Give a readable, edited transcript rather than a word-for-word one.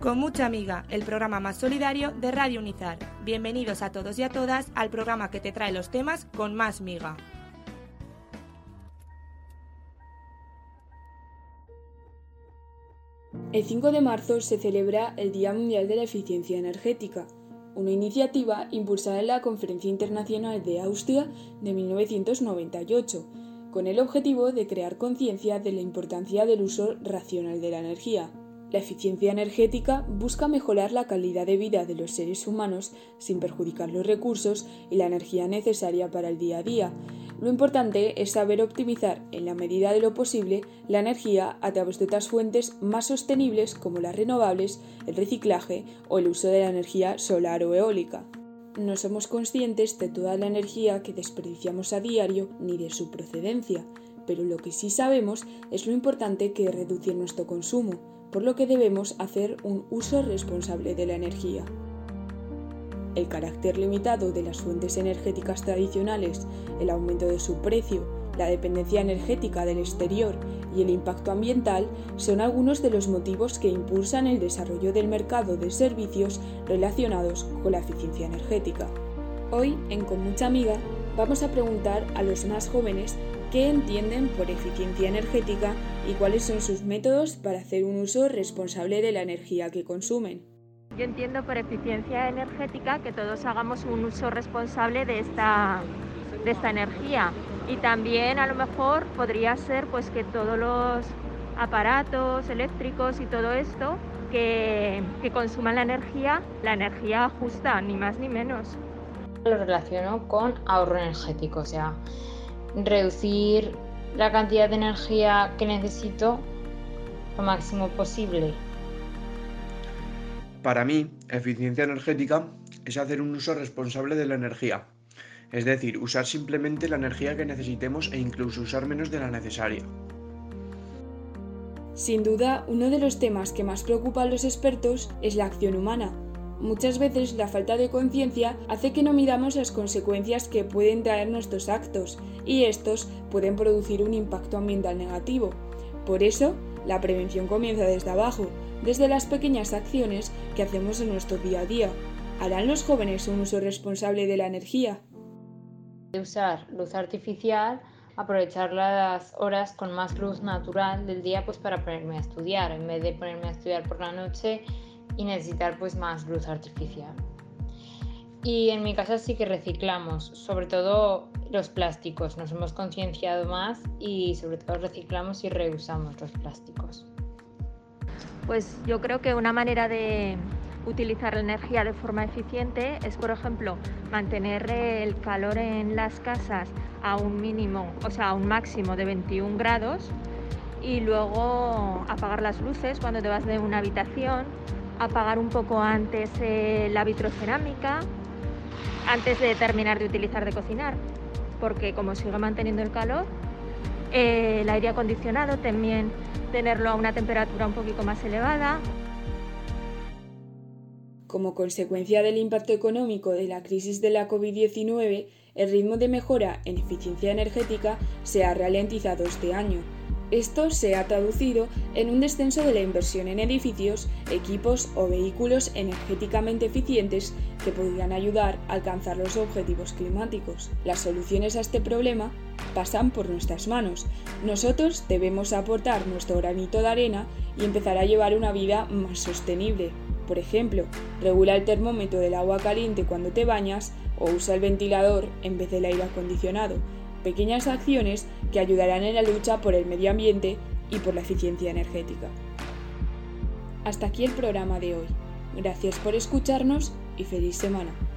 Con mucha amiga, el programa más solidario de Radio Unizar. Bienvenidos a todos y a todas al programa que te trae los temas con más miga. El 5 de marzo se celebra el Día Mundial de la Eficiencia Energética, una iniciativa impulsada en la Conferencia Internacional de Austria de 1998, con el objetivo de crear conciencia de la importancia del uso racional de la energía. La eficiencia energética busca mejorar la calidad de vida de los seres humanos sin perjudicar los recursos y la energía necesaria para el día a día. Lo importante es saber optimizar, en la medida de lo posible, la energía a través de otras fuentes más sostenibles como las renovables, el reciclaje o el uso de la energía solar o eólica. No somos conscientes de toda la energía que desperdiciamos a diario ni de su procedencia, pero lo que sí sabemos es lo importante que es reducir nuestro consumo, por lo que debemos hacer un uso responsable de la energía. El carácter limitado de las fuentes energéticas tradicionales, el aumento de su precio, la dependencia energética del exterior y el impacto ambiental son algunos de los motivos que impulsan el desarrollo del mercado de servicios relacionados con la eficiencia energética. Hoy, en Con Mucha Amiga, vamos a preguntar a los más jóvenes qué entienden por eficiencia energética y cuáles son sus métodos para hacer un uso responsable de la energía que consumen. Yo entiendo por eficiencia energética que todos hagamos un uso responsable de esta energía, y también a lo mejor podría ser pues que todos los aparatos eléctricos y todo esto que consuman la energía justa, ni más ni menos. Lo relaciono con ahorro energético, o sea, reducir la cantidad de energía que necesito lo máximo posible. Para mí, eficiencia energética es hacer un uso responsable de la energía, es decir, usar simplemente la energía que necesitemos e incluso usar menos de la necesaria. Sin duda, uno de los temas que más preocupa a los expertos es la acción humana. Muchas veces la falta de conciencia hace que no midamos las consecuencias que pueden traer nuestros actos, y estos pueden producir un impacto ambiental negativo. Por eso, la prevención comienza desde abajo, desde las pequeñas acciones que hacemos en nuestro día a día. ¿Harán los jóvenes un uso responsable de la energía? De usar luz artificial, aprovechar las horas con más luz natural del día pues para ponerme a estudiar, en vez de ponerme a estudiar por la noche y necesitar pues más luz artificial. Y en mi casa sí que reciclamos, sobre todo los plásticos, nos hemos concienciado más y sobre todo reciclamos y reusamos los plásticos. Pues yo creo que una manera de utilizar la energía de forma eficiente es, por ejemplo, mantener el calor en las casas a un mínimo, o sea, a un máximo de 21 grados, y luego apagar las luces cuando te vas de una habitación, apagar un poco antes la vitrocerámica, antes de terminar de utilizar de cocinar, porque como sigue manteniendo el calor, el aire acondicionado también tenerlo a una temperatura un poquito más elevada. Como consecuencia del impacto económico de la crisis de la COVID-19, el ritmo de mejora en eficiencia energética se ha ralentizado este año. Esto se ha traducido en un descenso de la inversión en edificios, equipos o vehículos energéticamente eficientes que podrían ayudar a alcanzar los objetivos climáticos. Las soluciones a este problema pasan por nuestras manos. Nosotros debemos aportar nuestro granito de arena y empezar a llevar una vida más sostenible. Por ejemplo, regula el termómetro del agua caliente cuando te bañas o usa el ventilador en vez del aire acondicionado. Pequeñas acciones que ayudarán en la lucha por el medio ambiente y por la eficiencia energética. Hasta aquí el programa de hoy. Gracias por escucharnos y feliz semana.